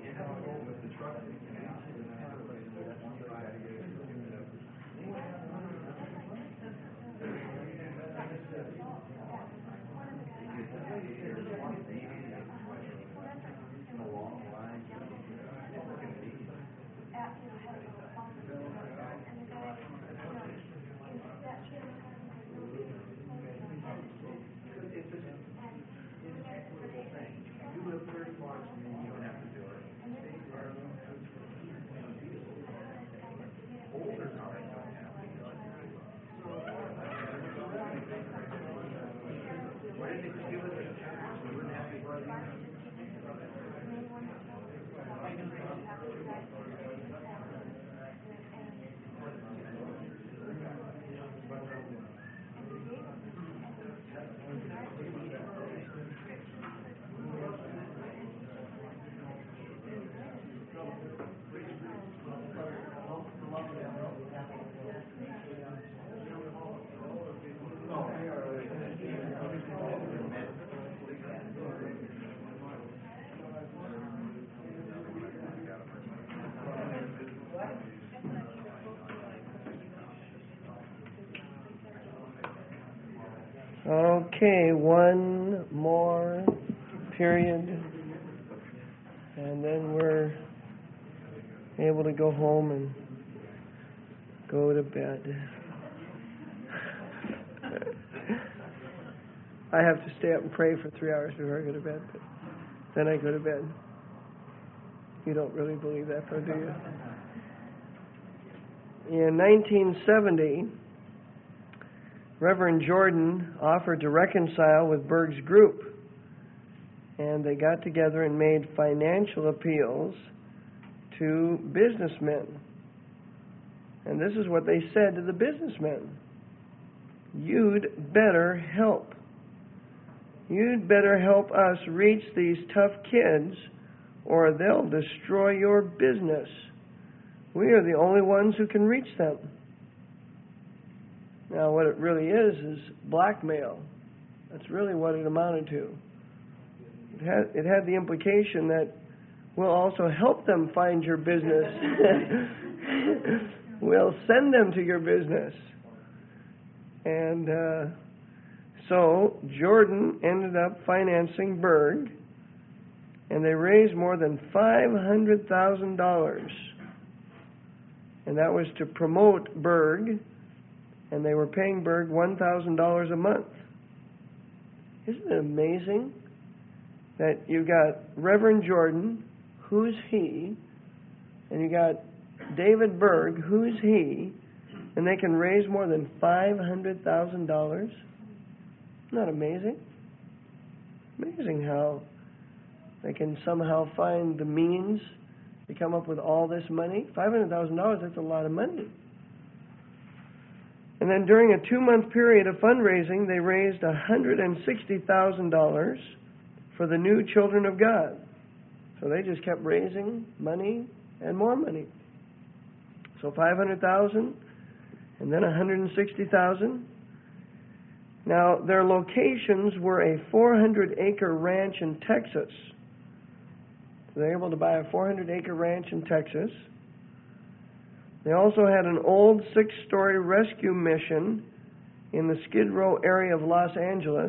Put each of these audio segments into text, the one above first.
Okay, one more period, and then we're able to go home and go to bed. I have to stay up and pray for 3 hours before I go to bed, but then I go to bed. You don't really believe that, though, do you? In 1970, Reverend Jordan offered to reconcile with Berg's group, and they got together and made financial appeals to businessmen. And this is what they said to the businessmen: you'd better help. You'd better help us reach these tough kids, or they'll destroy your business. We are the only ones who can reach them. Now, what it really is blackmail. That's really what it amounted to. It had the implication that we'll also help them find your business. We'll send them to your business. And so Jordan ended up financing Berg, and they raised more than $500,000. And that was to promote Berg, and they were paying Berg $1,000 a month. Isn't it amazing that you got Reverend Jordan, who's he, and you got David Berg, who's he, and they can raise more than $500,000? Isn't that amazing? Amazing how they can somehow find the means to come up with all this money. $500,000, that's a lot of money. And then during a 2-month period of fundraising, they raised $160,000 for the new Children of God. So they just kept raising money and more money. So $500,000 and then $160,000. Now, their locations were a 400-acre ranch in Texas. So they were able to buy a 400-acre ranch in Texas. They also had an old 6-story rescue mission in the Skid Row area of Los Angeles.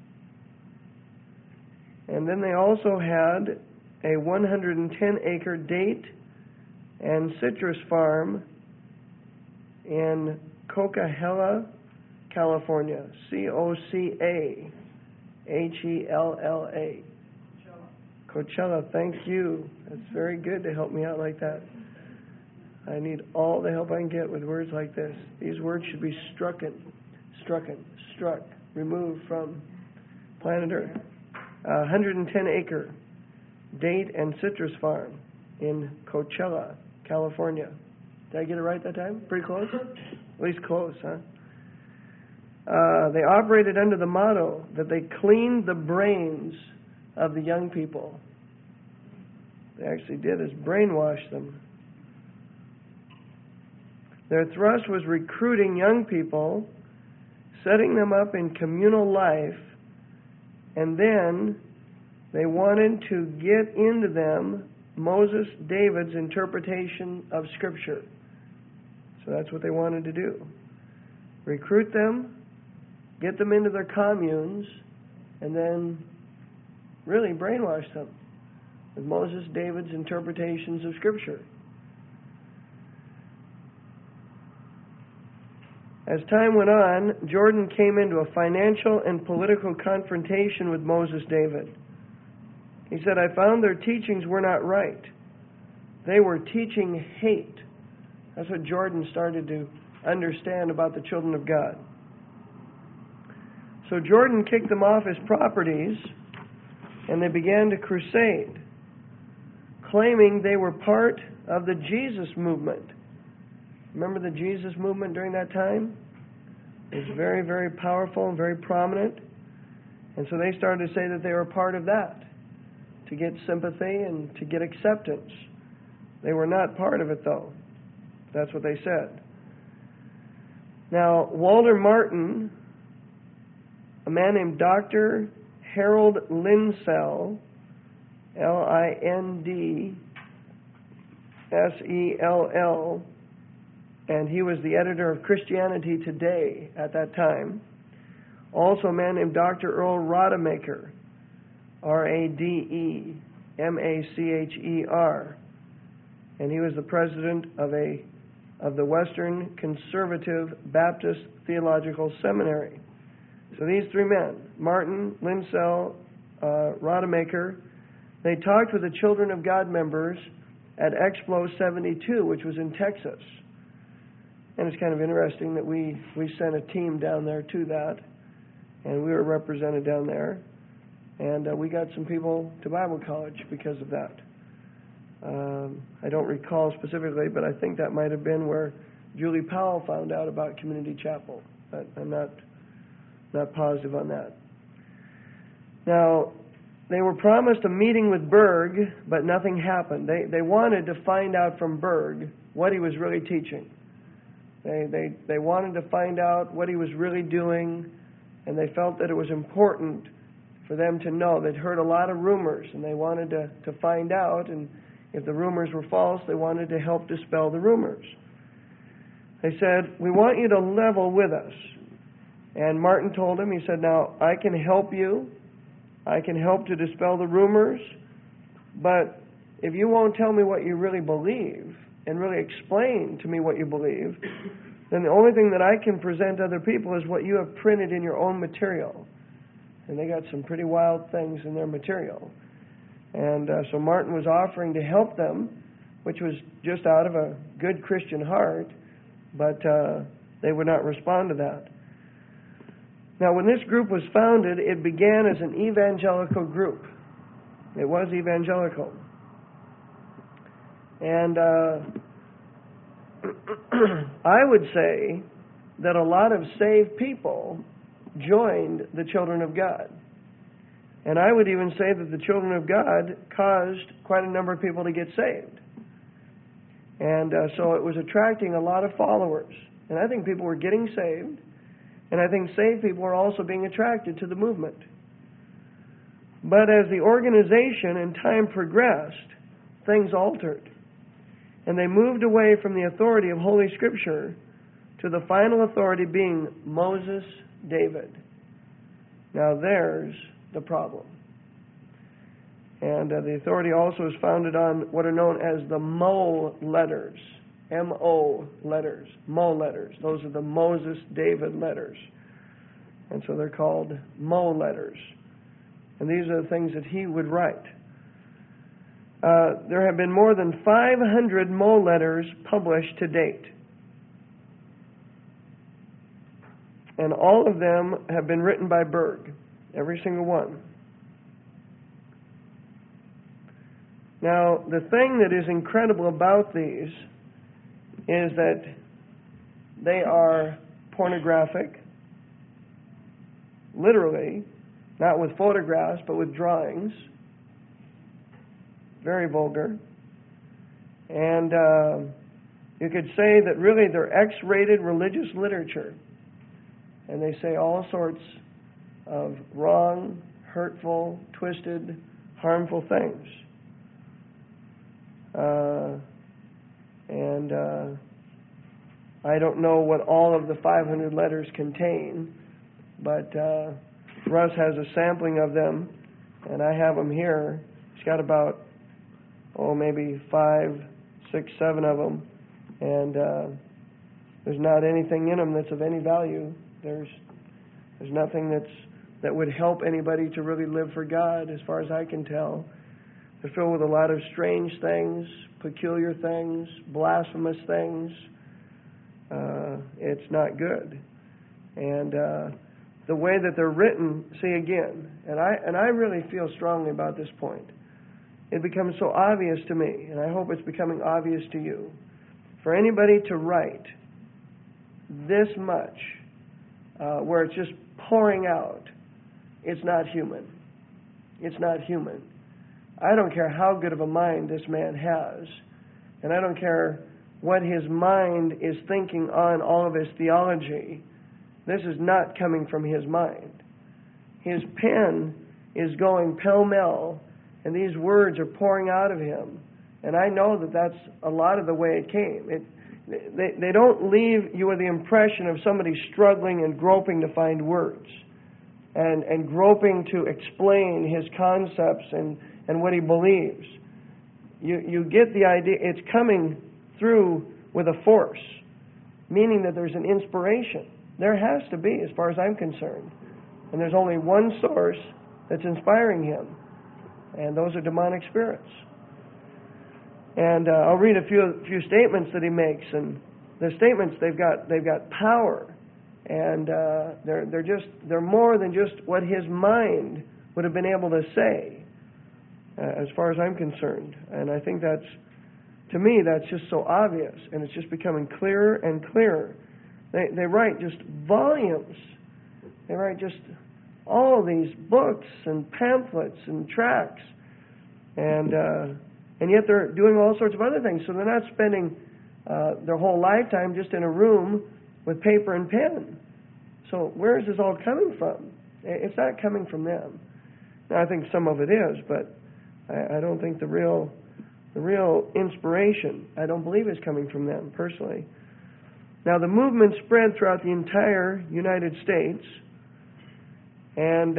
And then they also had a 110-acre date and citrus farm in Coachella, California. Coachella. Coachella, thank you. That's very good to help me out like that. I need all the help I can get with words like this. These words should be struck, removed from planet Earth. 110-acre date and citrus farm in Coachella, California. Did I get it right that time? Pretty close? At least close, huh? They operated under the motto that they cleaned the brains of the young people. They actually did is brainwash them. Their thrust was recruiting young people, setting them up in communal life, and then they wanted to get into them Moses, David's interpretation of Scripture. So that's what they wanted to do. Recruit them, get them into their communes, and then really brainwash them with Moses, David's interpretations of Scripture. As time went on, Jordan came into a financial and political confrontation with Moses, David. He said, I found their teachings were not right. They were teaching hate. That's what Jordan started to understand about the children of God. So Jordan kicked them off his properties, and they began to crusade, claiming they were part of the Jesus movement. Remember the Jesus movement during that time? It was very, very powerful and very prominent. And so they started to say that they were part of that, to get sympathy and to get acceptance. They were not part of it, though. That's what they said. Now, Walter Martin, a man named Dr. Harold Linsell, Lindsell, and he was the editor of Christianity Today at that time. Also a man named Dr. Earl Rademacher, Rademacher, and he was the president of the Western Conservative Baptist Theological Seminary. So these three men, Martin, Linsell, Rademacher, they talked with the Children of God members at Explo 72, which was in Texas. And it's kind of interesting that we sent a team down there to that, and we were represented down there. And we got some people to Bible college because of that. I don't recall specifically, but I think that might have been where Julie Powell found out about Community Chapel. But I'm not positive on that. Now, they were promised a meeting with Berg, but nothing happened. They wanted to find out from Berg what he was really teaching. They wanted to find out what he was really doing, and they felt that it was important for them to know. They'd heard a lot of rumors, and they wanted to find out, and if the rumors were false, they wanted to help dispel the rumors. They said, we want you to level with us. And Martin told him, he said, now, I can help you. I can help to dispel the rumors, but if you won't tell me what you really believe and really explain to me what you believe, then the only thing that I can present to other people is what you have printed in your own material. And they got some pretty wild things in their material. And so Martin was offering to help them, which was just out of a good Christian heart, but they would not respond to that. Now, when this group was founded, it began as an evangelical group. It was evangelical. And I would say that a lot of saved people joined the Children of God. And I would even say that the Children of God caused quite a number of people to get saved. And so it was attracting a lot of followers. And I think people were getting saved. And I think saved people were also being attracted to the movement. But as the organization and time progressed, things altered. And they moved away from the authority of Holy Scripture to the final authority being Moses, David. Now there's the problem. And the authority also is founded on what are known as the Mo letters. M-O letters. Mo letters. Those are the Moses, David letters. And so they're called Mo letters. And these are the things that he would write. There have been more than 500 Mo letters published to date. And all of them have been written by Berg. Every single one. Now, the thing that is incredible about these is that they are pornographic, literally, not with photographs, but with drawings. Very vulgar. And you could say that really they're X-rated religious literature. And they say all sorts of wrong, hurtful, twisted, harmful things. And I don't know what all of the 500 letters contain, but Russ has a sampling of them, and I have them here. He's got about, maybe 5, 6, 7 of them, and there's not anything in them that's of any value. There's nothing that would help anybody to really live for God, as far as I can tell. They're filled with a lot of strange things, peculiar things, blasphemous things. It's not good. And the way that they're written, see again, and I really feel strongly about this point. It becomes so obvious to me, and I hope it's becoming obvious to you. For anybody to write this much, where it's just pouring out, it's not human. It's not human. I don't care how good of a mind this man has, and I don't care what his mind is thinking on all of his theology. This is not coming from his mind. His pen is going pell-mell, and these words are pouring out of him. And I know that that's a lot of the way it came. They don't leave you with the impression of somebody struggling and groping to find words and groping to explain his concepts and what he believes. You get the idea. It's coming through with a force, meaning that there's an inspiration. There has to be, as far as I'm concerned. And there's only one source that's inspiring him, and those are demonic spirits. And I'll read a few statements that he makes, and the statements they've got power, and they're more than just what his mind would have been able to say, as far as I'm concerned. And I think to me that's just so obvious, and it's just becoming clearer and clearer. They write just volumes. They write just all these books and pamphlets and tracts, and yet they're doing all sorts of other things. So they're not spending their whole lifetime just in a room with paper and pen. So where is this all coming from? It's not coming from them. Now, I think some of it is, but I don't think the real inspiration, I don't believe, is coming from them personally. Now, the movement spread throughout the entire United States, and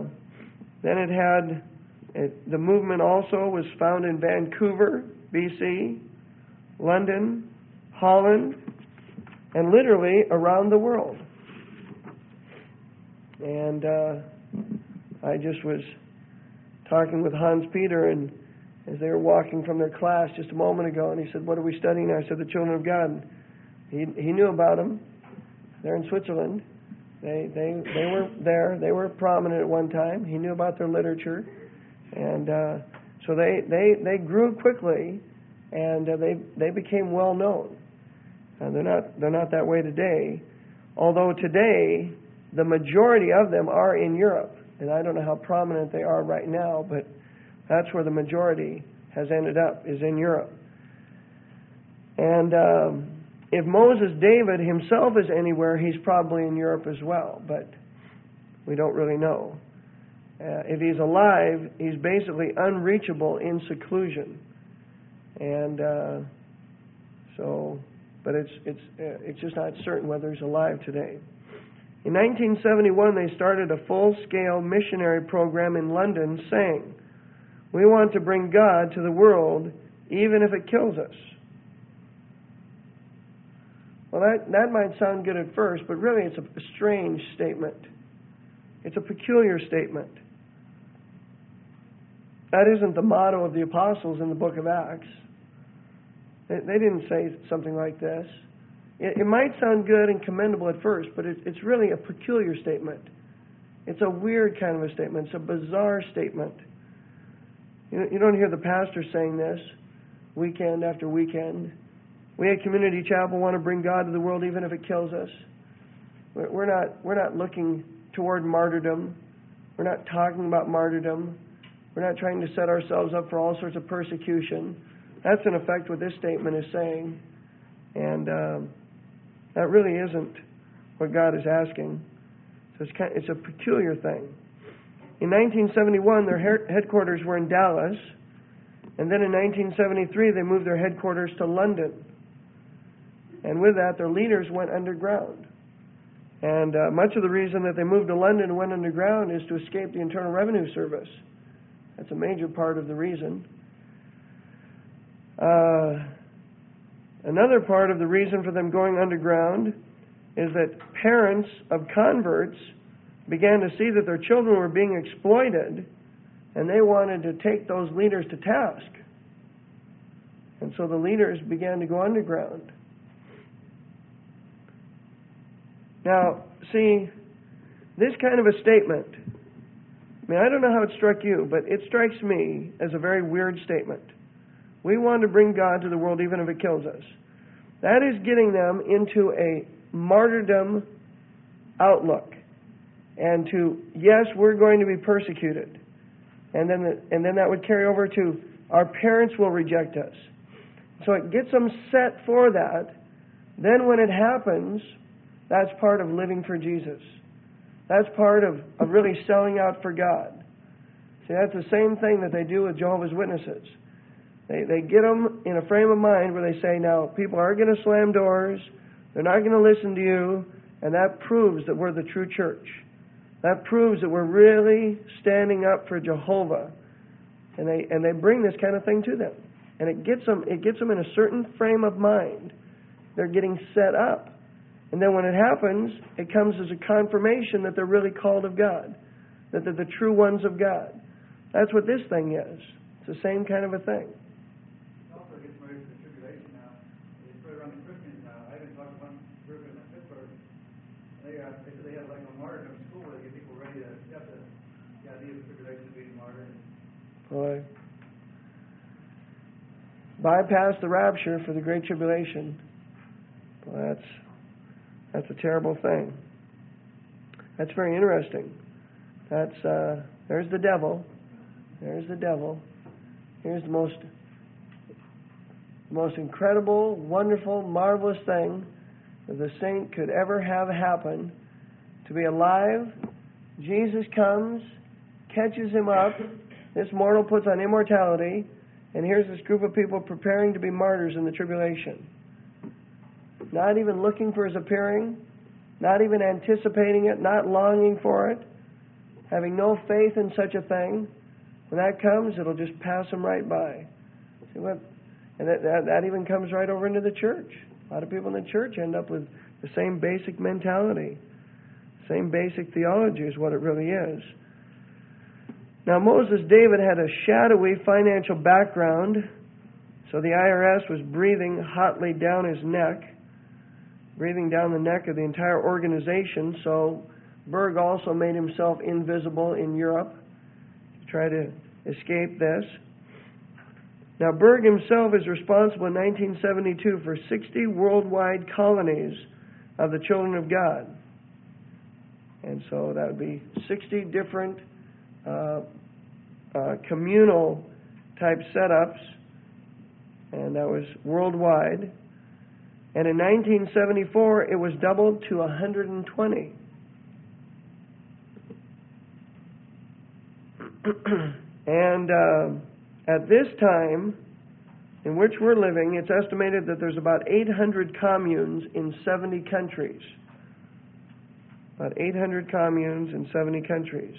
then the movement also was found in Vancouver, BC, London, Holland, and literally around the world. And I just was talking with Hans Peter, and as they were walking from their class just a moment ago, and he said, "What are we studying?" I said, "The Children of God." He knew about them. They're in Switzerland. They were there. They were prominent at one time. He knew about their literature, and so they grew quickly, and they became well known. They're not that way today, although today the majority of them are in Europe, and I don't know how prominent they are right now, but that's where the majority has ended up, is in Europe. And if Moses David himself is anywhere, he's probably in Europe as well, but we don't really know. If he's alive, he's basically unreachable in seclusion, and but it's just not certain whether he's alive today. In 1971, they started a full-scale missionary program in London, saying, "We want to bring God to the world, even if it kills us." Well, that might sound good at first, but really it's a strange statement. It's a peculiar statement. That isn't the motto of the apostles in the book of Acts. They didn't say something like this. It might sound good and commendable at first, but it's really a peculiar statement. It's a weird kind of a statement. It's a bizarre statement. You don't hear the pastor saying this weekend after weekend. We at Community Chapel want to bring God to the world even if it kills us. We're not looking toward martyrdom. We're not talking about martyrdom. We're not trying to set ourselves up for all sorts of persecution. That's in effect what this statement is saying. And that really isn't what God is asking. So it's a peculiar thing. In 1971, their headquarters were in Dallas, And then in 1973, they moved their headquarters to London. And with that, their leaders went underground. And much of the reason that they moved to London and went underground is to escape the Internal Revenue Service. That's a major part of the reason. Another part of the reason for them going underground is that parents of converts began to see that their children were being exploited, and they wanted to take those leaders to task. And so the leaders began to go underground. Now, see, this kind of a statement, I mean, I don't know how it struck you, but it strikes me as a very weird statement. We want to bring God to the world even if it kills us. That is getting them into a martyrdom outlook. And to, yes, we're going to be persecuted. And then that would carry over to, our parents will reject us. So it gets them set for that. Then when it happens, that's part of living for Jesus. That's part of really selling out for God. See, that's the same thing that they do with Jehovah's Witnesses. They get them in a frame of mind where they say, now, people are going to slam doors, they're not going to listen to you, and that proves that we're the true church. That proves that we're really standing up for Jehovah. And they bring this kind of thing to them. And it gets them in a certain frame of mind. They're getting set up. And then when it happens, it comes as a confirmation that they're really called of God, that they're the true ones of God. That's what this thing is. It's the same kind of a thing. It also gets ready for the tribulation now. They put it around the Christians now. I even talked to one group in Pittsburgh. They said they have like a martyrdom school where they get people ready to accept the idea of the tribulation of being martyred. Boy. Bypass the rapture for the Great Tribulation. Well, that's a terrible thing. That's very interesting. There's the devil. There's the devil. Here's the most incredible, wonderful, marvelous thing that the saint could ever have happen. To be alive, Jesus comes, catches him up, this mortal puts on immortality, and here's this group of people preparing to be martyrs in the tribulation. Not even looking for his appearing, not even anticipating it, not longing for it, having no faith in such a thing. When that comes, it'll just pass them right by. See what? And that even comes right over into the church. A lot of people in the church end up with the same basic mentality, same basic theology is what it really is. Now, Moses David had a shadowy financial background, so the IRS was breathing hotly down his neck, breathing down the neck of the entire organization. So Berg also made himself invisible in Europe to try to escape this. Now, Berg himself is responsible in 1972 for 60 worldwide colonies of the children of God. And so that would be 60 different communal type setups, and that was worldwide. And in 1974, it was doubled to 120. And at this time in which we're living, it's estimated that there's about 800 communes in 70 countries. About 800 communes in 70 countries.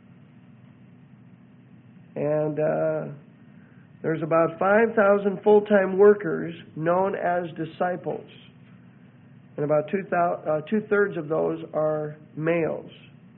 And there's about 5,000 full-time workers known as disciples. And about two-thirds of those are males.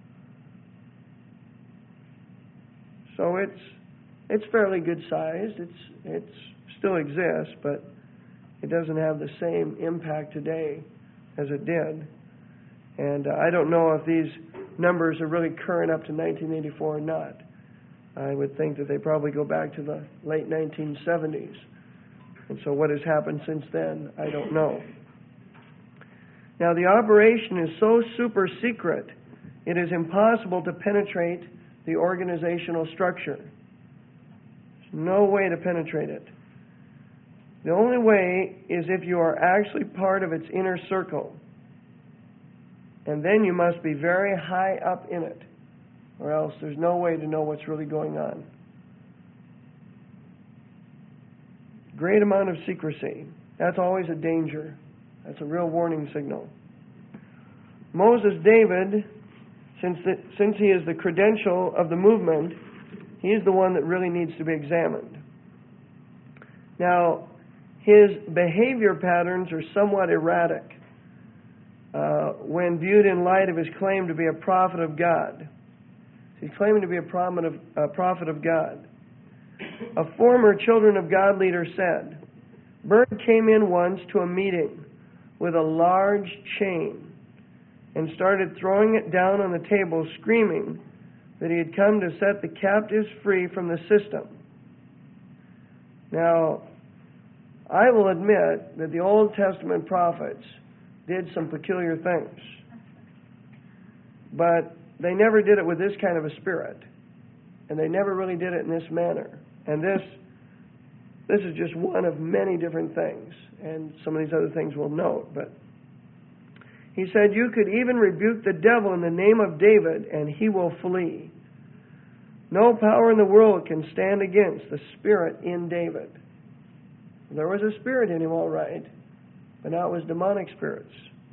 So it's fairly good sized. It still exists, but it doesn't have the same impact today as it did. And I don't know if these numbers are really current up to 1984 or not. I would think that they probably go back to the late 1970s. And so what has happened since then, I don't know. Now, the operation is so super secret, it is impossible to penetrate the organizational structure. There's no way to penetrate it. The only way is if you are actually part of its inner circle. And then you must be very high up in it, or else there's no way to know what's really going on. Great amount of secrecy. That's always a danger. That's a real warning signal. Moses David, since he is the credential of the movement, he is the one that really needs to be examined. Now, his behavior patterns are somewhat erratic when viewed in light of his claim to be a prophet of God. He's claiming to be a prophet of God. A former Children of God leader said, Berg came in once to a meeting with a large chain and started throwing it down on the table, screaming that he had come to set the captives free from the system. Now, I will admit that the Old Testament prophets did some peculiar things, but they never did it with this kind of a spirit, and they never really did it in this manner. And this is just one of many different things, and some of these other things we'll note. But he said, you could even rebuke the devil in the name of David, and he will flee. No power in the world can stand against the spirit in David. There was a spirit in him, all right, but now it was demonic spirits.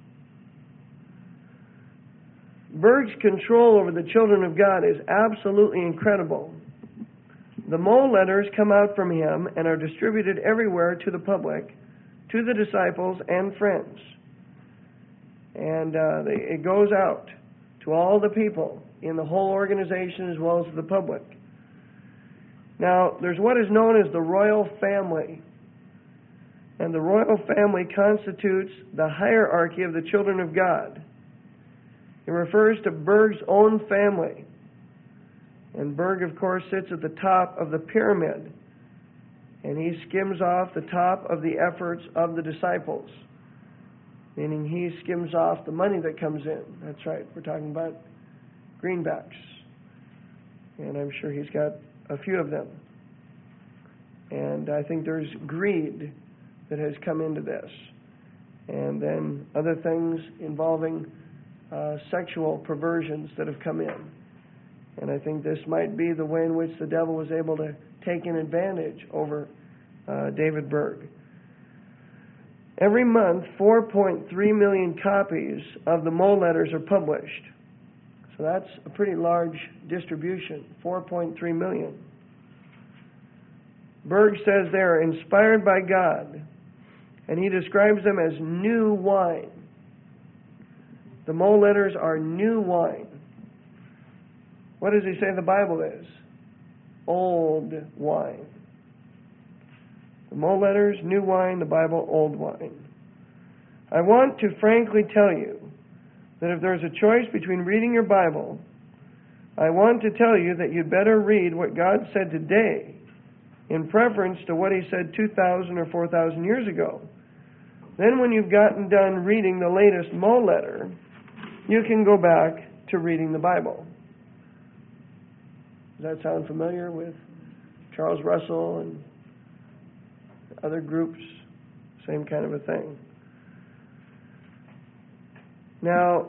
Berg's control over the children of God is absolutely incredible. The mole letters come out from him and are distributed everywhere to the public, to the disciples and friends. And it goes out to all the people in the whole organization as well as the public. Now, there's what is known as the royal family. And the royal family constitutes the hierarchy of the children of God. It refers to Berg's own family. And Berg, of course, sits at the top of the pyramid. And he skims off the top of the efforts of the disciples. Meaning he skims off the money that comes in. That's right, we're talking about greenbacks. And I'm sure he's got a few of them. And I think there's greed that has come into this. And then other things involving sexual perversions that have come in. And I think this might be the way in which the devil was able to take an advantage over David Berg. Every month, 4.3 million copies of the mole letters are published. So that's a pretty large distribution, 4.3 million. Berg says they are inspired by God, and he describes them as new wine. The mole letters are new wine. What does he say the Bible is? Old wine. The mole letters, new wine, the Bible, old wine. I want to frankly tell you that if there's a choice between reading your Bible, I want to tell you that you'd better read what God said today in preference to what he said 2,000 or 4,000 years ago. Then when you've gotten done reading the latest mole letter, you can go back to reading the Bible. Does that sound familiar with Charles Russell and other groups? Same kind of a thing. Now,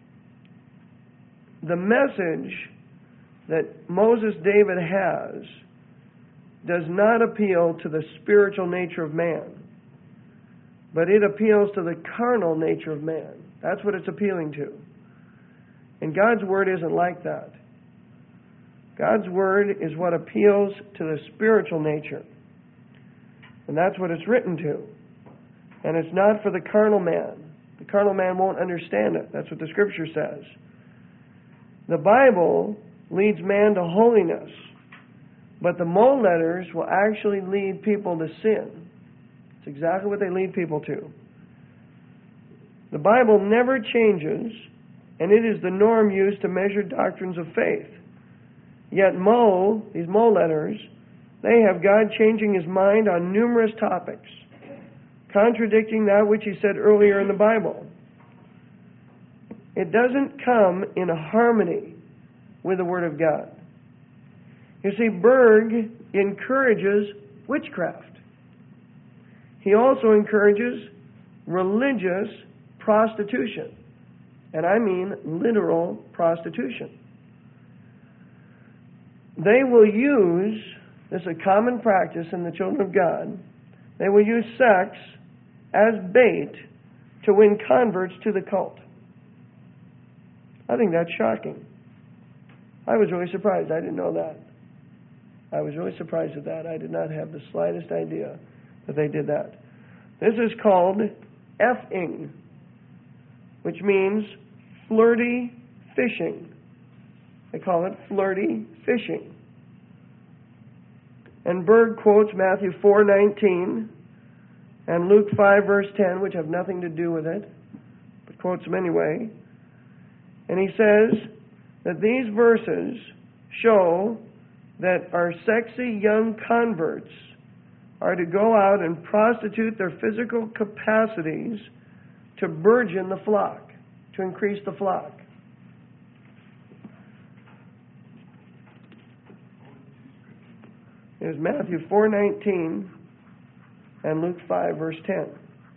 the message that Moses David has does not appeal to the spiritual nature of man, but it appeals to the carnal nature of man. That's what it's appealing to. And God's Word isn't like that. God's Word is what appeals to the spiritual nature. And that's what it's written to. And it's not for the carnal man. The carnal man won't understand it. That's what the Scripture says. The Bible leads man to holiness, but the mole letters will actually lead people to sin. It's exactly what they lead people to. The Bible never changes, and it is the norm used to measure doctrines of faith. Yet these mole letters, they have God changing his mind on numerous topics, contradicting that which he said earlier in the Bible. It doesn't come in harmony with the Word of God. You see, Berg encourages witchcraft. He also encourages religious prostitution. And I mean literal prostitution. They will use, this is a common practice in the children of God, They will use sex as bait to win converts to the cult. I think that's shocking. I was really surprised. I didn't know that. I was really surprised at that. I did not have the slightest idea that they did that. This is called effing, which means flirty fishing. They call it flirty fishing. And Berg quotes Matthew 4:19 and Luke 5 verse 10, which have nothing to do with it, but quotes them anyway. And he says that these verses show that our sexy young converts are to go out and prostitute their physical capacities to burgeon the flock, to increase the flock. There's Matthew 4:19 and Luke 5 verse 10.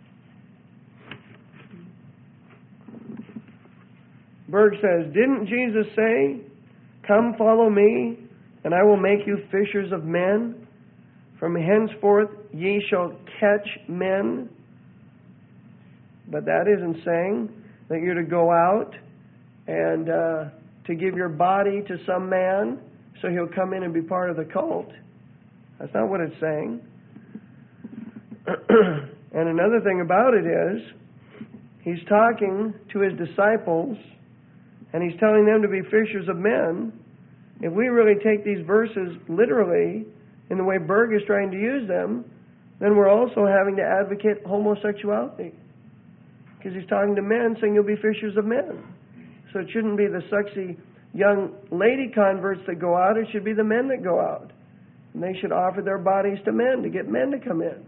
Berg says, "Didn't Jesus say, 'Come follow me, and I will make you fishers of men'? From henceforth ye shall catch men." But that isn't saying that you're to go out and to give your body to some man so he'll come in and be part of the cult. That's not what it's saying. And another thing about it is, he's talking to his disciples, and he's telling them to be fishers of men. If we really take these verses literally, in the way Berg is trying to use them, then we're also having to advocate homosexuality. Because he's talking to men, saying you'll be fishers of men. So it shouldn't be the sexy young lady converts that go out, it should be the men that go out. And they should offer their bodies to men, to get men to come in.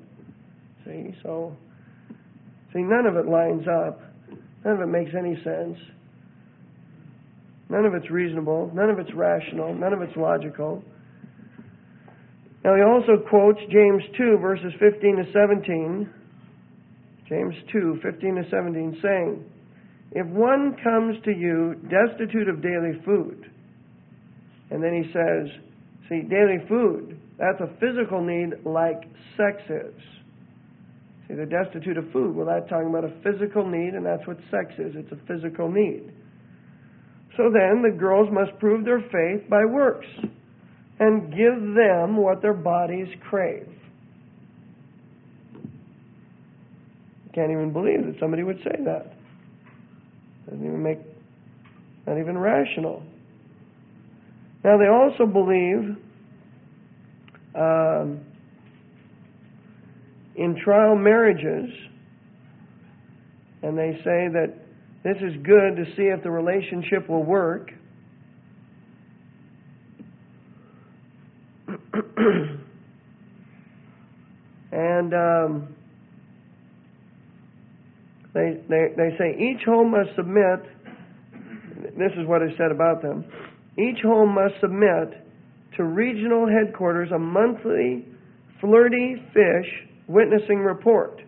See, none of it lines up. None of it makes any sense. None of it's reasonable. None of it's rational. None of it's logical. Now he also quotes James 2, verses 15 to 17. James 2, 15 to 17, saying, "If one comes to you destitute of daily food," and then he says, see, daily food, that's a physical need like sex is. See, they're destitute of food. Well, that's talking about a physical need, and that's what sex is. It's a physical need. So then the girls must prove their faith by works and give them what their bodies crave. Can't even believe that somebody would say that. Doesn't even make, not even rational. Now they also believe in trial marriages, and they say that this is good to see if the relationship will work. And they say each home must submit, this is what is said about them, each home must submit to regional headquarters a monthly flirty fish witnessing report.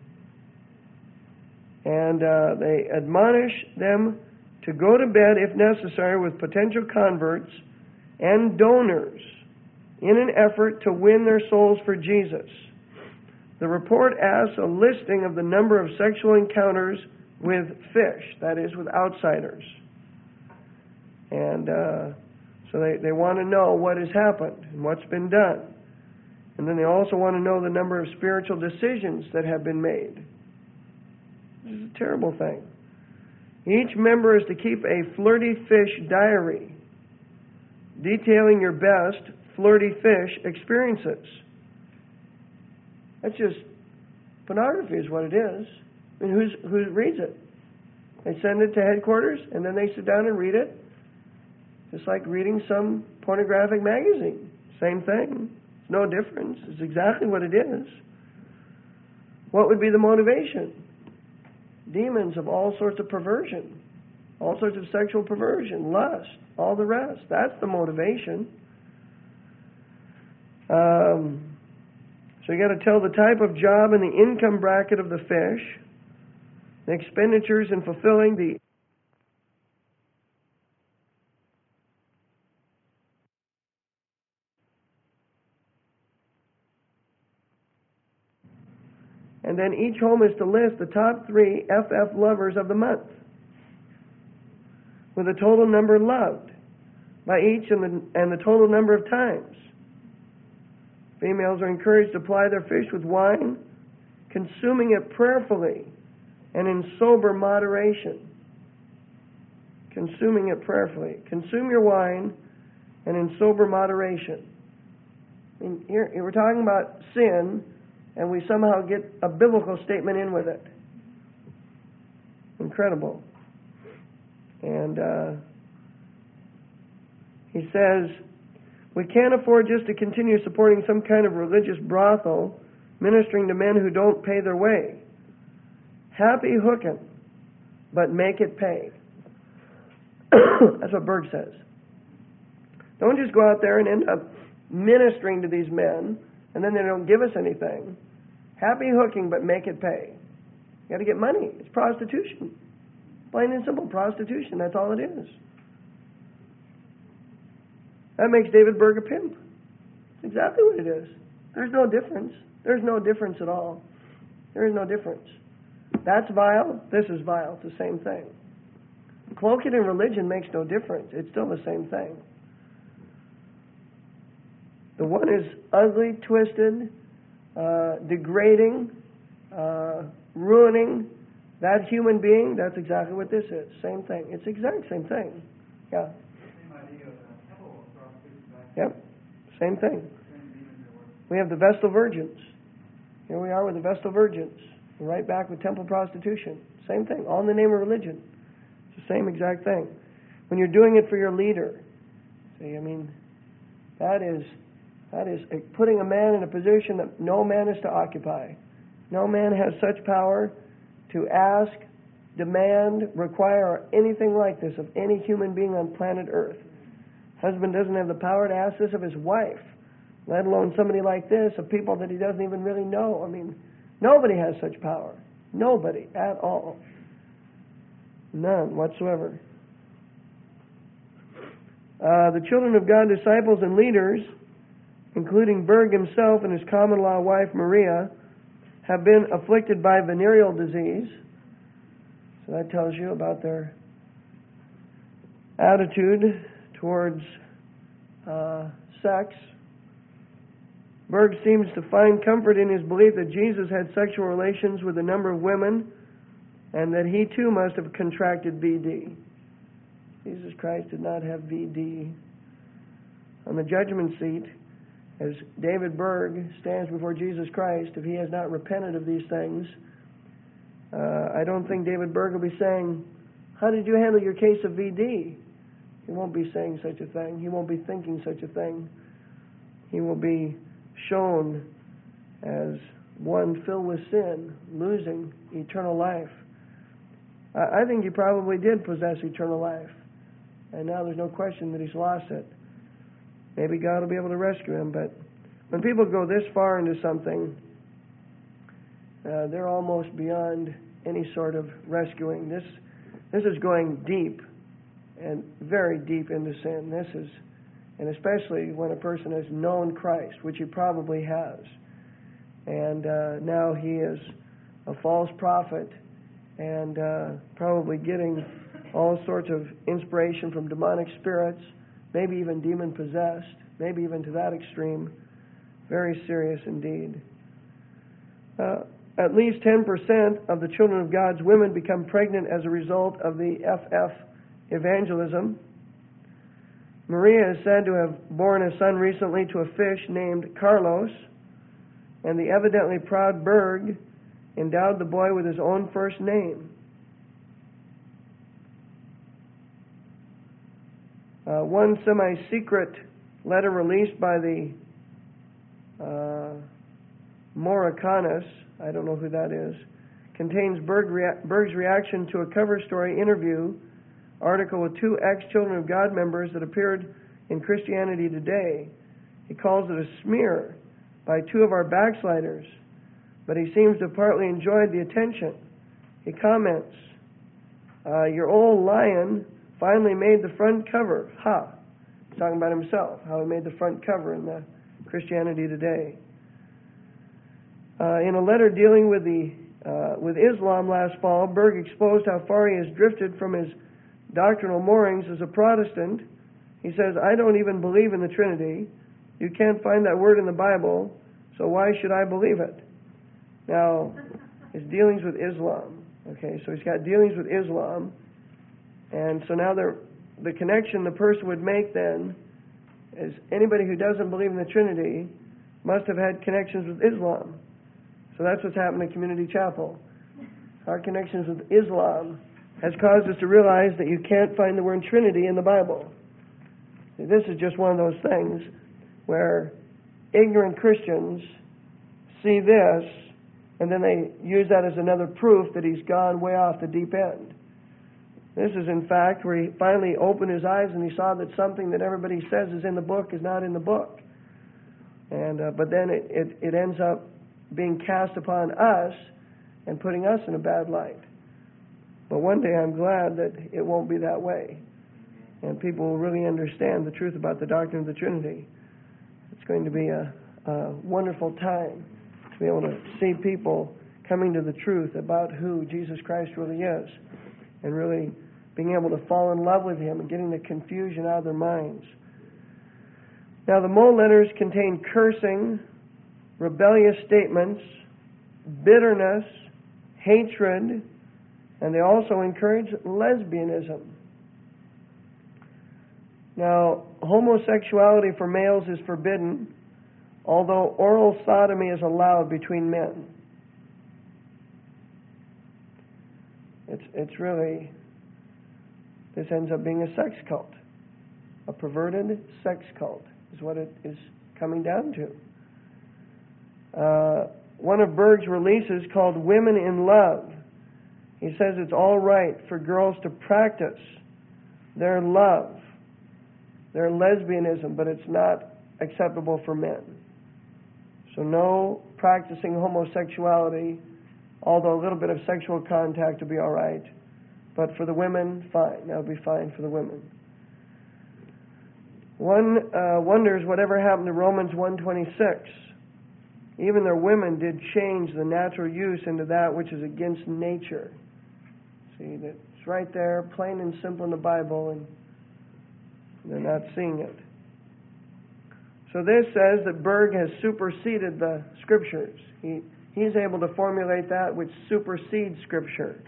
And they admonish them to go to bed, if necessary, with potential converts and donors in an effort to win their souls for Jesus. The report asks a listing of the number of sexual encounters with fish, that is, with outsiders. And so they want to know what has happened and what's been done. And then they also want to know the number of spiritual decisions that have been made. This is a terrible thing. Each member is to keep a flirty fish diary, detailing your best flirty fish experiences. That's just pornography is what it is. I mean, who reads it? They send it to headquarters, and then they sit down and read it. Just like reading some pornographic magazine. Same thing. It's no difference. It's exactly what it is. What would be the motivation? Demons of all sorts of perversion. All sorts of sexual perversion, lust, all the rest. That's the motivation. So you got to tell the type of job and the income bracket of the fish, the expenditures in fulfilling the And then each home is to list the top 3 FF lovers of the month, with a total number loved by each and the total number of times. Females are encouraged to ply their fish with wine, consuming it prayerfully and in sober moderation. Consuming it prayerfully. Consume your wine and in sober moderation. I mean, here we're talking about sin, and we somehow get a biblical statement in with it. Incredible. And he says, we can't afford just to continue supporting some kind of religious brothel ministering to men who don't pay their way. Happy hooking, but make it pay. That's what Berg says. Don't just go out there and end up ministering to these men, and then they don't give us anything. Happy hooking, but make it pay. You got to get money. It's prostitution. Plain and simple, prostitution. That's all it is. That makes David Berg a pimp. That's exactly what it is. There's no difference. There's no difference at all. There is no difference. That's vile. This is vile. It's the same thing. Cloak it in religion makes no difference. It's still the same thing. The one is ugly, twisted, degrading, ruining that human being. That's exactly what this is. Same thing. It's the exact same thing. Yeah. Same idea of temple prostitution back Yep. Same thing. then, demons at work. We have the Vestal Virgins. Here we are with the Vestal Virgins. We're right back with temple prostitution. Same thing. All in the name of religion. It's the same exact thing. When you're doing it for your leader. See, I mean, that is putting a man in a position that no man is to occupy. No man has such power to ask, demand, require, or anything like this of any human being on planet Earth. Husband doesn't have the power to ask this of his wife, let alone somebody like this, of people that he doesn't even really know. I mean, nobody has such power. Nobody at all. None whatsoever. The children of God, disciples and leaders, including Berg himself and his common-law wife Maria, have been afflicted by venereal disease. So that tells you about their attitude towards sex. Berg seems to find comfort in his belief that Jesus had sexual relations with a number of women and that he too must have contracted VD. Jesus Christ did not have VD. On the judgment seat, as David Berg stands before Jesus Christ, if he has not repented of these things, I don't think David Berg will be saying, how did you handle your case of VD? He won't be saying such a thing. He won't be thinking such a thing. He will be shown as one filled with sin, losing eternal life. I think he probably did possess eternal life, and now there's no question that he's lost it. Maybe God will be able to rescue him, but when people go this far into something, they're almost beyond any sort of rescuing. This is going deep and very deep into sin. And especially when a person has known Christ, which he probably has, and now he is a false prophet and probably getting all sorts of inspiration from demonic spirits, maybe even demon-possessed, maybe even to that extreme. Very serious indeed. At least 10% of the children of God's women become pregnant as a result of the FF evangelism. Maria is said to have borne a son recently to a fish named Carlos, and the evidently proud Berg endowed the boy with his own first name. One semi-secret letter released by the Morikanis, I don't know who that is, contains Berg's reaction to a cover story interview article with 2 ex-Children of God members that appeared in Christianity Today. He calls it a smear by 2 of our backsliders, but he seems to have partly enjoyed the attention. He comments, your old lion finally made the front cover. Ha! He's talking about himself, how he made the front cover in the Christianity Today. In a letter dealing with Islam last fall, Berg exposed how far he has drifted from his doctrinal moorings as a Protestant. He says, "I don't even believe in the Trinity. You can't find that word in the Bible, so why should I believe it?" Now, his dealings with Islam. Okay, so he's got dealings with Islam, and so now the connection the person would make then is anybody who doesn't believe in the Trinity must have had connections with Islam. So that's what's happened in Community Chapel. Our connections with Islam has caused us to realize that you can't find the word Trinity in the Bible. See, this is just one of those things where ignorant Christians see this and then they use that as another proof that he's gone way off the deep end. This is, in fact, where he finally opened his eyes and he saw that something that everybody says is in the book is not in the book. And but then it ends up being cast upon us and putting us in a bad light. But one day I'm glad that it won't be that way. And people will really understand the truth about the doctrine of the Trinity. It's going to be a wonderful time to be able to see people coming to the truth about who Jesus Christ really is and really being able to fall in love with Him and getting the confusion out of their minds. Now, the Mole letters contain cursing, rebellious statements, bitterness, hatred, and they also encourage lesbianism. Now, homosexuality for males is forbidden, although oral sodomy is allowed between men. It's really, this ends up being a sex cult. A perverted sex cult is what it is coming down to. One of Berg's releases called Women in Love. He says it's all right for girls to practice their love, their lesbianism, but it's not acceptable for men. So no practicing homosexuality, although a little bit of sexual contact will be all right. But for the women, fine. That would be fine for the women. One wonders whatever happened to Romans 1:26. Even their women did change the natural use into that which is against nature. See, that's right there, plain and simple in the Bible, and they're not seeing it. So this says that Berg has superseded the Scriptures. He's able to formulate that which supersedes Scripture.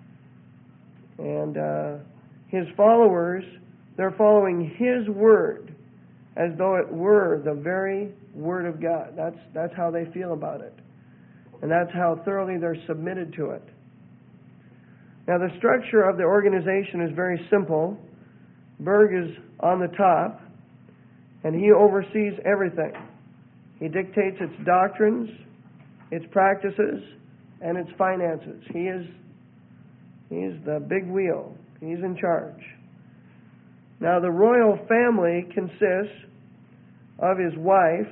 And his followers, they're following his word as though it were the very Word of God. That's how they feel about it. And that's how thoroughly they're submitted to it. Now, the structure of the organization is very simple. Berg is on the top, and he oversees everything. He dictates its doctrines, its practices, and its finances. He's the big wheel. He's in charge. Now, the royal family consists of his wife,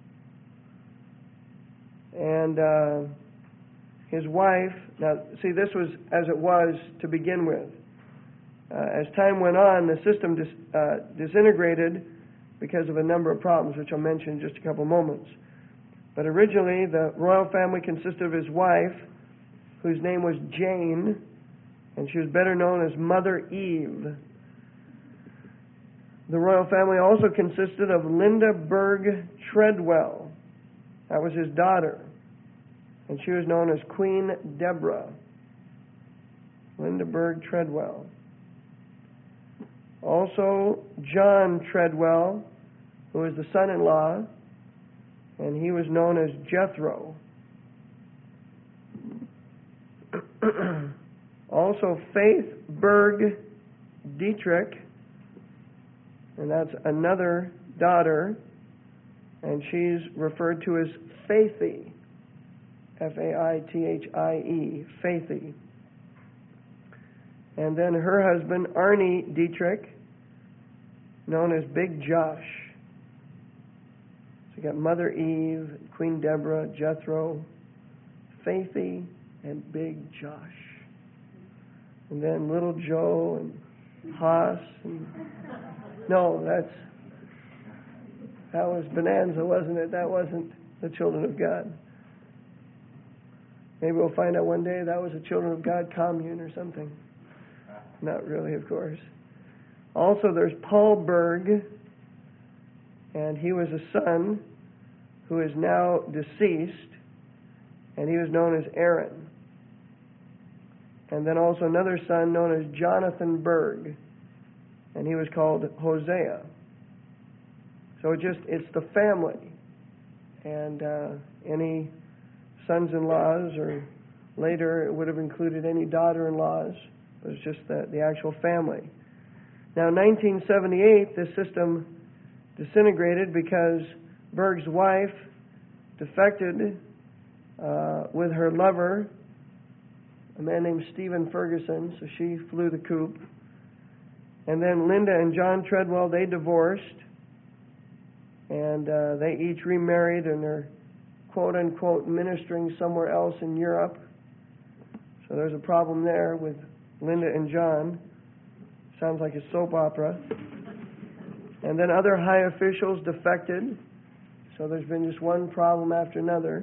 and his wife, now, see, this was as it was to begin with. As time went on, the system disintegrated because of a number of problems, which I'll mention in just a couple moments. But originally, the royal family consisted of his wife, whose name was Jane, and she was better known as Mother Eve. The royal family also consisted of Linda Berg Treadwell. That was his daughter. And she was known as Queen Deborah. Linda Berg Treadwell. Also, John Treadwell, who was the son-in-law, and he was known as Jethro. Also, Faith Berg Dietrich, and that's another daughter, and she's referred to as Faithy, Faithie, Faithy. And then her husband, Arnie Dietrich, known as Big Josh. So you got Mother Eve, Queen Deborah, Jethro, Faithy, and Big Josh. And then Little Joe and Haas. And no, that was Bonanza, wasn't it? That wasn't the children of God. Maybe we'll find out one day that was a Children of God commune or something. Not really, of course. Also, there's Paul Berg, and he was a son who is now deceased, and he was known as Aaron. And then also another son known as Jonathan Berg, and he was called Hosea. So it's the family. And any sons-in-laws, or later it would have included any daughter-in-laws. It was just the actual family. Now, in 1978, this system disintegrated because Berg's wife defected with her lover, a man named Stephen Ferguson, so she flew the coop. And then Linda and John Treadwell, they divorced, and they each remarried, and they're quote-unquote ministering somewhere else in Europe. So there's a problem there with Linda and John. Sounds like a soap opera. And then other high officials defected, so there's been just one problem after another.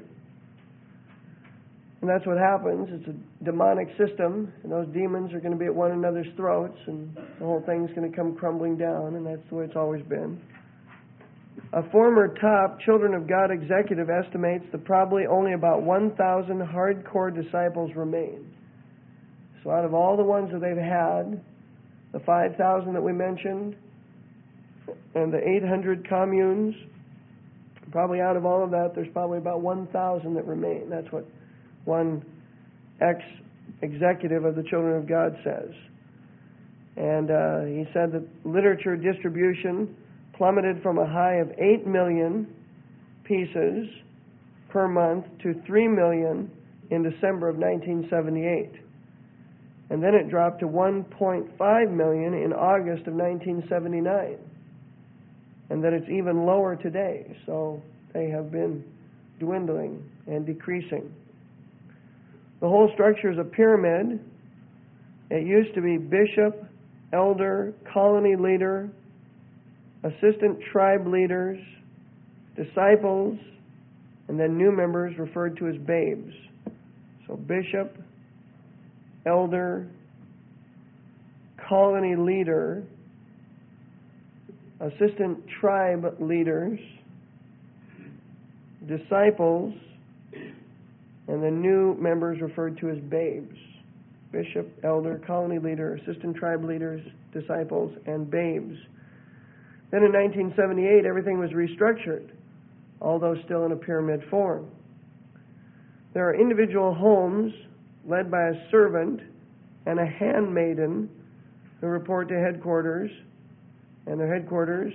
And that's what happens. It's a demonic system, and those demons are going to be at one another's throats, and the whole thing's going to come crumbling down, and that's the way it's always been. A former top Children of God executive estimates that probably only about 1,000 hardcore disciples remain. So out of all the ones that they've had, the 5,000 that we mentioned, and the 800 communes, probably out of all of that, there's probably about 1,000 that remain. That's what one ex-executive of the Children of God says. And he said that literature distribution plummeted from a high of 8 million pieces per month to 3 million in December of 1978. And then it dropped to 1.5 million in August of 1979. And that it's even lower today. So they have been dwindling and decreasing. The whole structure is a pyramid. It used to be bishop, elder, colony leader, assistant tribe leaders, disciples, and then new members referred to as babes. So bishop, elder, colony leader, assistant tribe leaders, disciples, and the new members referred to as babes. Bishop, elder, colony leader, assistant tribe leaders, disciples, and babes. Then in 1978, everything was restructured, although still in a pyramid form. There are individual homes led by a servant and a handmaiden who report to headquarters, and their headquarters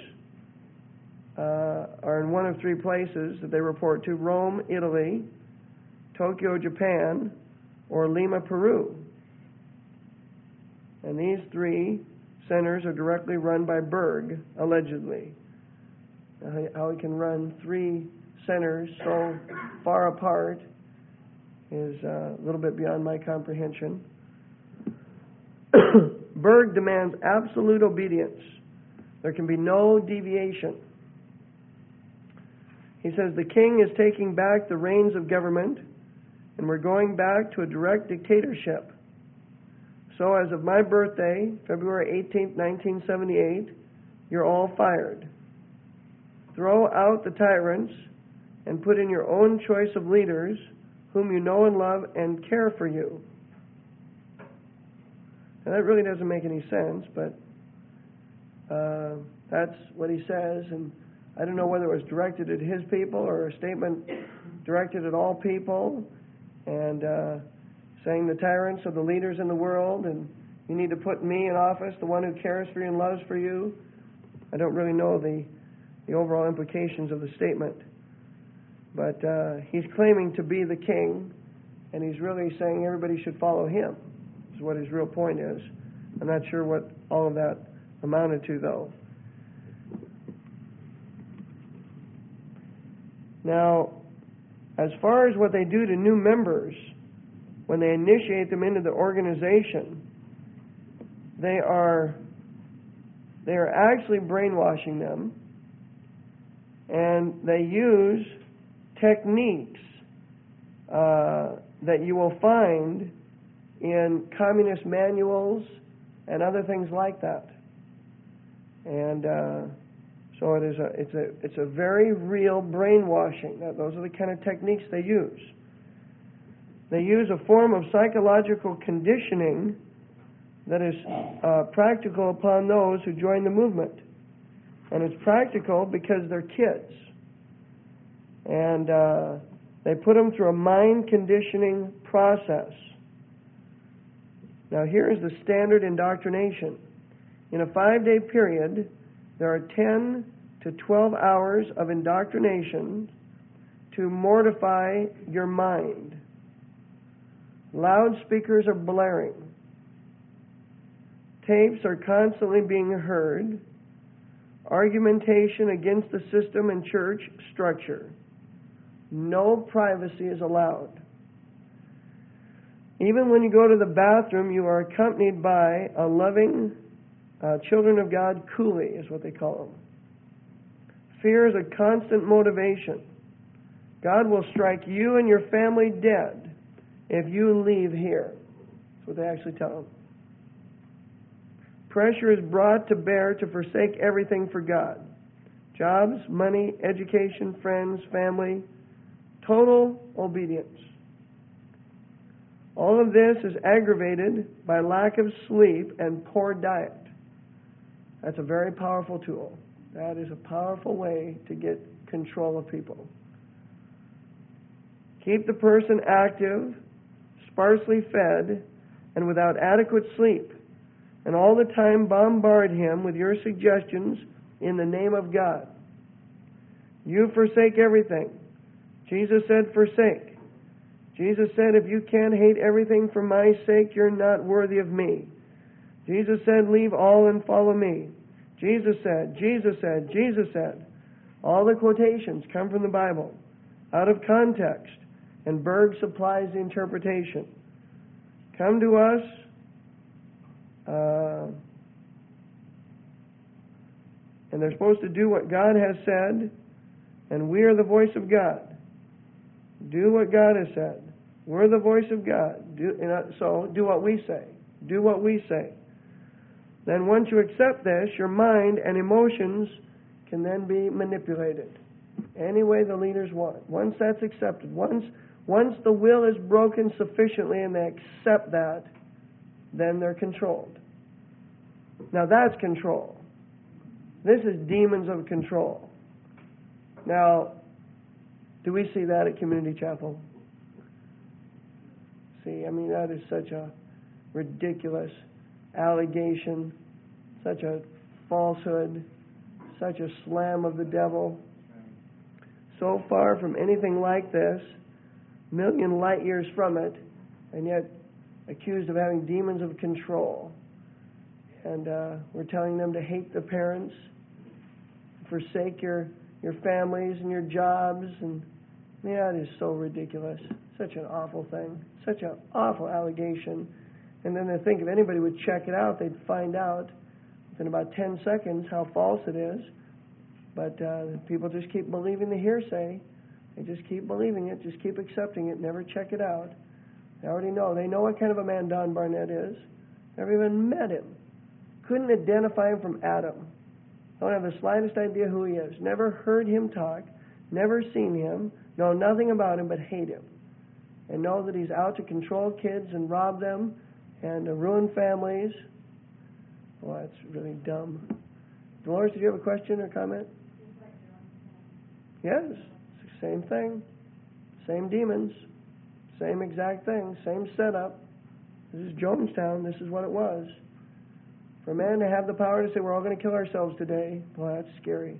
are in one of three places that they report to: Rome, Italy, Tokyo, Japan, or Lima, Peru. And these three centers are directly run by Berg, allegedly. How he can run three centers so far apart is a little bit beyond my comprehension. Berg demands absolute obedience. There can be no deviation. He says the king is taking back the reins of government, and we're going back to a direct dictatorship. So as of my birthday, February 18th, 1978, you're all fired. Throw out the tyrants and put in your own choice of leaders whom you know and love and care for you. Now that really doesn't make any sense, but that's what he says, and I don't know whether it was directed at his people or a statement directed at all people, and saying the tyrants are the leaders in the world, and you need to put me in office, the one who cares for you and loves for you. I don't really know the overall implications of the statement, but he's claiming to be the king, and he's really saying everybody should follow him, is what his real point is. I'm not sure what all of that amounted to, though. Now, as far as what they do to new members, when they initiate them into the organization, they are actually brainwashing them, and they use techniques that you will find in communist manuals and other things like that. And so it's a very real brainwashing. Those are the kind of techniques they use. They use a form of psychological conditioning that is practical upon those who join the movement. And it's practical because they're kids. And they put them through a mind conditioning process. Now here is the standard indoctrination. In a 5-day period, there are 10 to 12 hours of indoctrination to mortify your mind. Loudspeakers are blaring. Tapes are constantly being heard. Argumentation against the system and church structure. No privacy is allowed. Even when you go to the bathroom, you are accompanied by a loving children of God coolie, is what they call them. Fear is a constant motivation. God will strike you and your family dead if you leave here. That's what they actually tell them. Pressure is brought to bear to forsake everything for God. Jobs, money, education, friends, family. Total obedience. All of this is aggravated by lack of sleep and poor diet. That's a very powerful tool. That is a powerful way to get control of people. Keep the person active, sparsely fed, and without adequate sleep, and all the time bombard him with your suggestions in the name of God. You forsake everything. Jesus said, forsake. Jesus said, if you can't hate everything for my sake, you're not worthy of me. Jesus said, leave all and follow me. Jesus said, Jesus said, Jesus said. All the quotations come from the Bible, out of context, and Berg supplies the interpretation. Come to us, and they're supposed to do what God has said, and we are the voice of God. Do what God has said. We're the voice of God. So do what we say. Do what we say. Then once you accept this, your mind and emotions can then be manipulated any way the leaders want. Once that's accepted, once the will is broken sufficiently and they accept that, then they're controlled. Now that's control. This is demons of control. Now, do we see that at Community Chapel? See, I mean, that is such a ridiculous allegation, such a falsehood, such a slam of the devil. So far from anything like this, million light years from it, and yet accused of having demons of control. And we're telling them to hate the parents, forsake your families and your jobs, and that is so ridiculous. Such an awful thing. Such an awful allegation. And then they think if anybody would check it out, they'd find out within about 10 seconds how false it is. But people just keep believing the hearsay. They just keep believing it, just keep accepting it, never check it out. They already know. They know what kind of a man Don Barnett is. Never even met him. Couldn't identify him from Adam. Don't have the slightest idea who he is. Never heard him talk. Never seen him. Know nothing about him but hate him. And know that he's out to control kids and rob them and ruin families. Well, that's really dumb. Dolores, did you have a question or comment? Yes. Same thing. Same demons. Same exact thing. Same setup. This is Jonestown. This is what it was. For a man to have the power to say we're all going to kill ourselves today, boy, that's scary.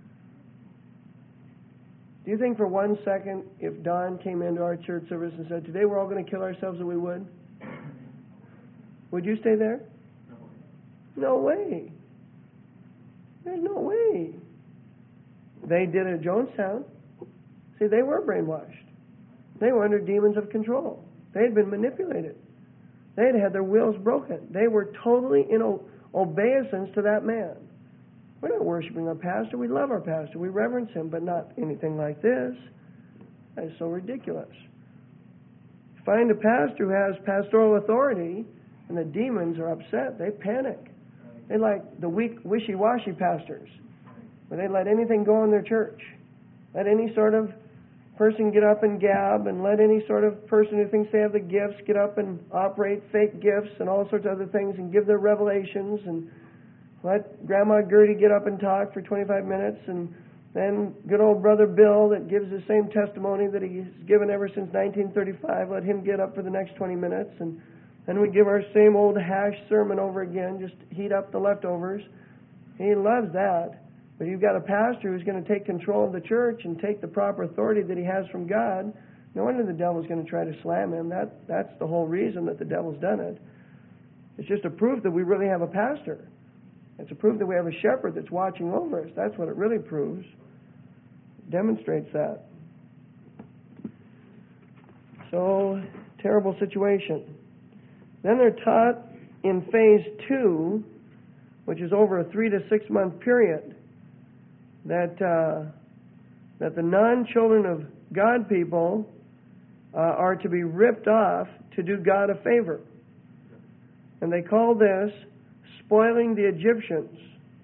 Do you think for 1 second if Don came into our church service and said, today we're all going to kill ourselves, that we would? Would you stay there? No way. There's no way. They did it at Jonestown. See, they were brainwashed. They were under demons of control. They had been manipulated. They had had their wills broken. They were totally in obeisance to that man. We're not worshiping our pastor. We love our pastor. We reverence him, but not anything like this. That is so ridiculous. Find a pastor who has pastoral authority, and the demons are upset. They panic. They like the weak, wishy-washy pastors, where they let anything go in their church. Let any sort of person get up and gab, and let any sort of person who thinks they have the gifts get up and operate fake gifts and all sorts of other things and give their revelations, and let Grandma Gertie get up and talk for 25 minutes, and then good old Brother Bill that gives the same testimony that he's given ever since 1935, let him get up for the next 20 minutes, and then we give our same old hash sermon over again, just heat up the leftovers. He loves that. But you've got a pastor who's going to take control of the church and take the proper authority that he has from God. No wonder the devil's going to try to slam him. That's the whole reason that the devil's done it. It's just a proof that we really have a pastor. It's a proof that we have a shepherd that's watching over us. That's what it really proves. It demonstrates that. So, terrible situation. Then they're taught in phase 2, which is over a 3 to 6 month period, that the non-children of God people are to be ripped off to do God a favor. And they call this spoiling the Egyptians.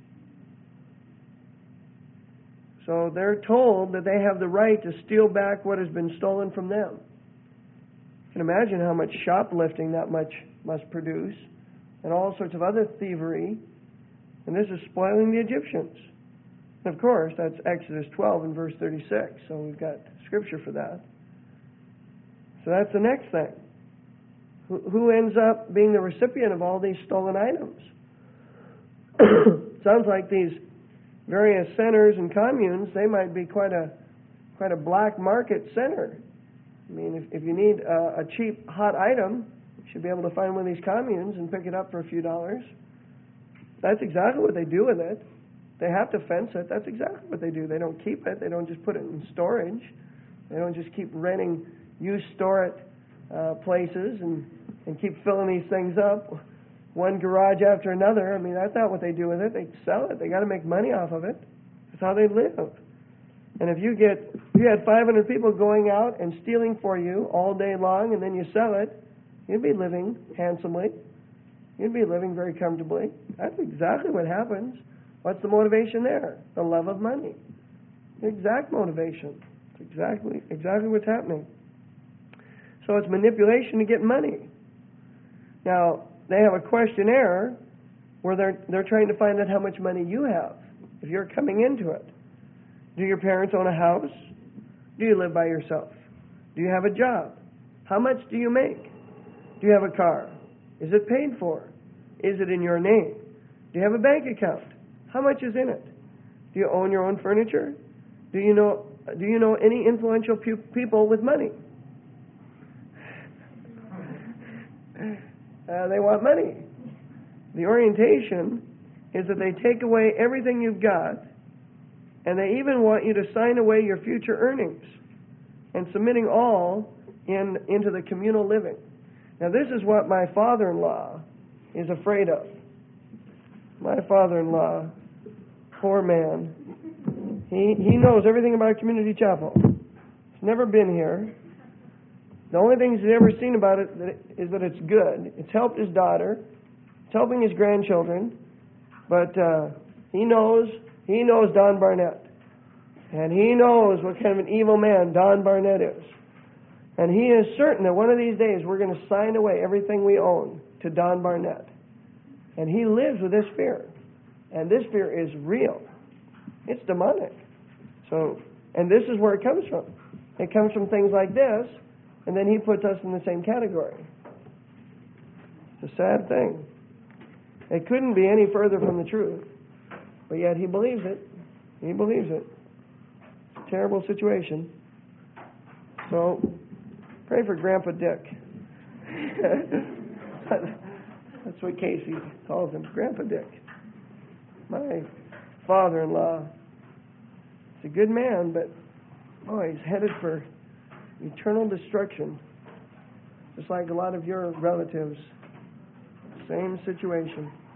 So they're told that they have the right to steal back what has been stolen from them. You can imagine how much shoplifting that much must produce, and all sorts of other thievery. And this is spoiling the Egyptians. And of course, that's Exodus 12 and verse 36. So we've got scripture for that. So that's the next thing. Who ends up being the recipient of all these stolen items? Sounds like these various centers and communes, they might be quite a black market center. I mean, if you need a cheap, hot item, you should be able to find one of these communes and pick it up for a few dollars. That's exactly what they do with it. They have to fence it. That's exactly what they do. They don't keep it. They don't just put it in storage. They don't just keep renting used store it places and keep filling these things up, one garage after another. I mean, that's not what they do with it. They sell it. They got to make money off of it. That's how they live. And if you had 500 people going out and stealing for you all day long, and then you sell it, you'd be living handsomely. You'd be living very comfortably. That's exactly what happens. What's the motivation there? The love of money. The exact motivation. It's exactly what's happening. So it's manipulation to get money. Now, they have a questionnaire where they're trying to find out how much money you have if you're coming into it. Do your parents own a house? Do you live by yourself? Do you have a job? How much do you make? Do you have a car? Is it paid for? Is it in your name? Do you have a bank account? How much is in it? Do you own your own furniture? Do you know any influential people with money? They want money. The orientation is that they take away everything you've got, and they even want you to sign away your future earnings and submitting all into the communal living. Now, this is what my father-in-law is afraid of. My father-in-law, poor man, he knows everything about Community Chapel. He's never been here. The only things he's ever seen about it is that it's good. It's helped his daughter. It's helping his grandchildren. But he knows Don Barnett. And he knows what kind of an evil man Don Barnett is. And he is certain that one of these days we're going to sign away everything we own to Don Barnett. And he lives with this fear. And this fear is real. It's demonic. So, and this is where it comes from. It comes from things like this, and then he puts us in the same category. It's a sad thing. It couldn't be any further from the truth. But yet he believes it. He believes it. It's a terrible situation. So, pray for Grandpa Dick. That's what Casey calls him, Grandpa Dick. My father-in-law. He's a good man, but boy, he's headed for eternal destruction. Just like a lot of your relatives. Same situation.